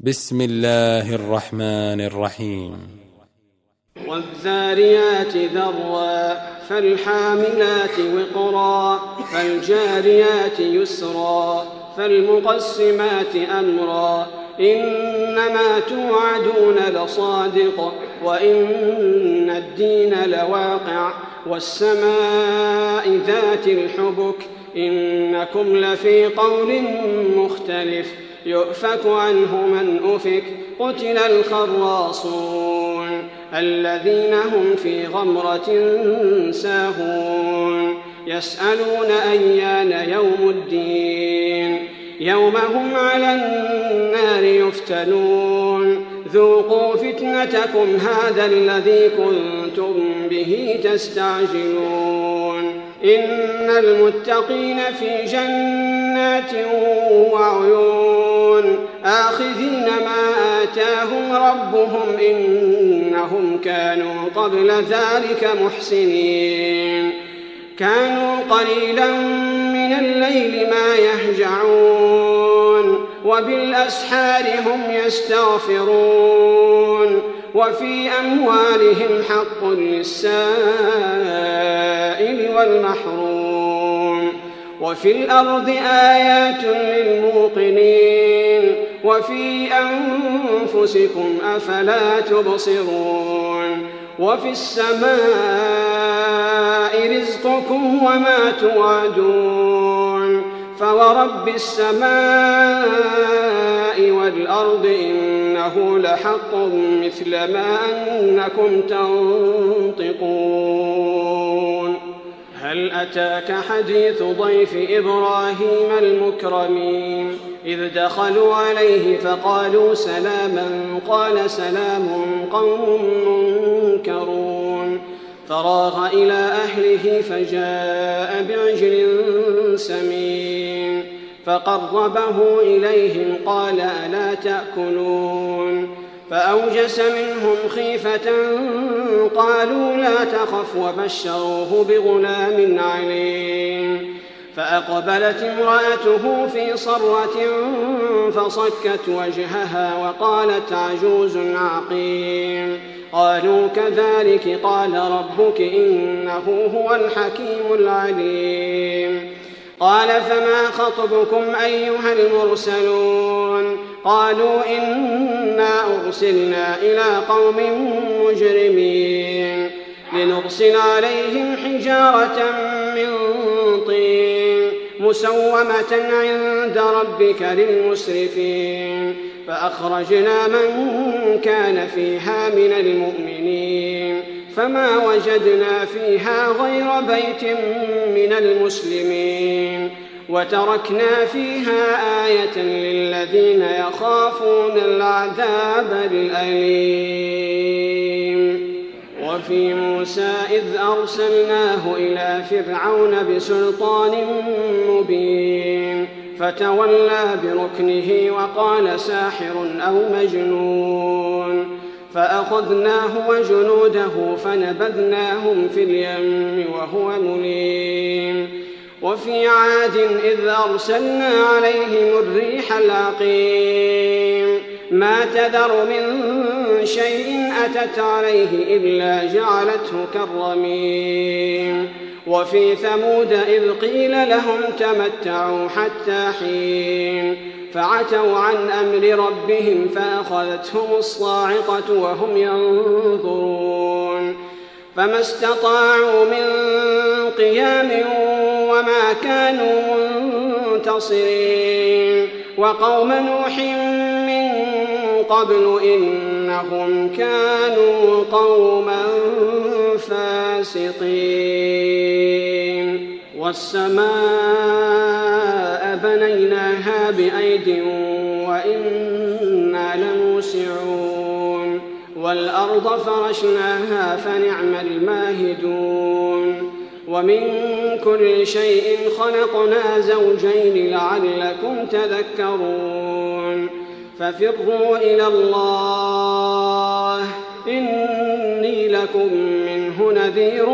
بسم الله الرحمن الرحيم. والذاريات ذروا فالحاملات وقرا فالجاريات يسرا فالمقسمات أمرا إنما توعدون لصادق وإن الدين لواقع والسماء ذات الحبك إنكم لفي قول مختلف يؤفك عنه من أفك قتل الخراصون الذين هم في غمرة ساهون يسألون أيان يوم الدين يوم هم على النار يفتنون ذوقوا فتنتكم هذا الذي كنتم به تستعجلون إن المتقين في جنات وعيون آخذين ما آتاهم ربهم إنهم كانوا قبل ذلك محسنين كانوا قليلا من الليل ما يهجعون وبالأسحار هم يستغفرون وفي أموالهم حق للسائل والمحروم وفي الأرض آيات للموقنين وفي أنفسكم أفلا تبصرون وفي السماء رزقكم وما توعدون فورب السماء والأرض إنه لحق مثل ما أنكم تنطقون هل أتاك حديث ضيف إبراهيم المكرمين إذ دخلوا عليه فقالوا سلاما قال سلام قوم منكرون فراغ إلى أهله فجاء بعجل سمين فقربه إليهم قال ألا تأكلون فأوجس منهم خيفة قالوا لا تخف وبشروه بغلام عليم فأقبلت امرأته في صرة فصكت وجهها وقالت عجوز عقيم قالوا كذلك قال ربك إنه هو الحكيم العليم قال فما خطبكم أيها المرسلون قالوا إنا أرسلنا إلى قوم مجرمين لنرسل عليهم حجارة من طين مسومة عند ربك للمسرفين فأخرجنا من كان فيها من المؤمنين فما وجدنا فيها غير بيت من المسلمين وتركنا فيها آية للذين يخافون العذاب الأليم وفي موسى إذ أرسلناه إلى فرعون بسلطان مبين فتولى بركنه وقال ساحر أو مجنون فأخذناه وجنوده فنبذناهم في اليم وهو مليم وفي عاد إذ أرسلنا عليهم الريح العقيم ما تذر من شيء أتت عليه إلا جعلته كالرميم وفي ثمود إذ قيل لهم تمتعوا حتى حين فعتوا عن أمر ربهم فأخذتهم الصاعقة وهم ينظرون فما استطاعوا من قيام وما كانوا منتصرين وقوم نوح من قبل إنهم كانوا قوما فاسقين والسماء بنيناها بأيد وإنا لموسعون والأرض فرشناها فنعم الماهدون ومن كل شيء خلقنا زوجين لعلكم تذكرون ففروا إلى الله إني لكم منه نذير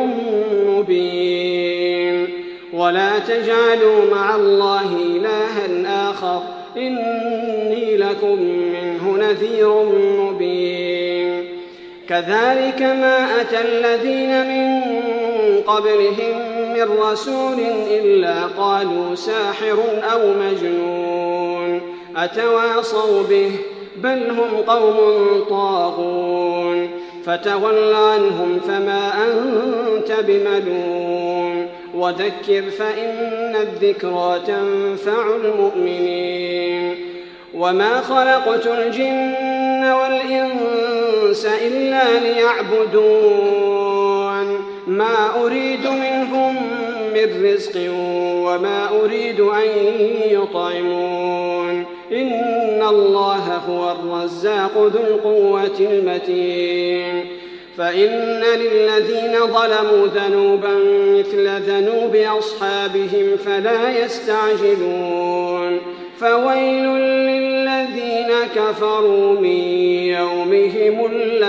مبين ولا تجعلوا مع الله إلها آخر إني لكم منه نذير مبين كذلك ما أتى الذين من قبلهم من رسول إلا قالوا ساحر أو مجنون أتواصوا به بل هم قوم طاغون فتول عنهم فما أنت بملوم وذكر فإن الذكرى تنفع المؤمنين وما خلقت الجن والإنس إلا ليعبدون ما أريد منهم من رزق وما أريد أن يطعمون إن الله هو الرزاق ذو القوة المتين فإن للذين ظلموا ذنوبا مثل ذنوب أصحابهم فلا يستعجلون فويل للذين كفروا من يومهم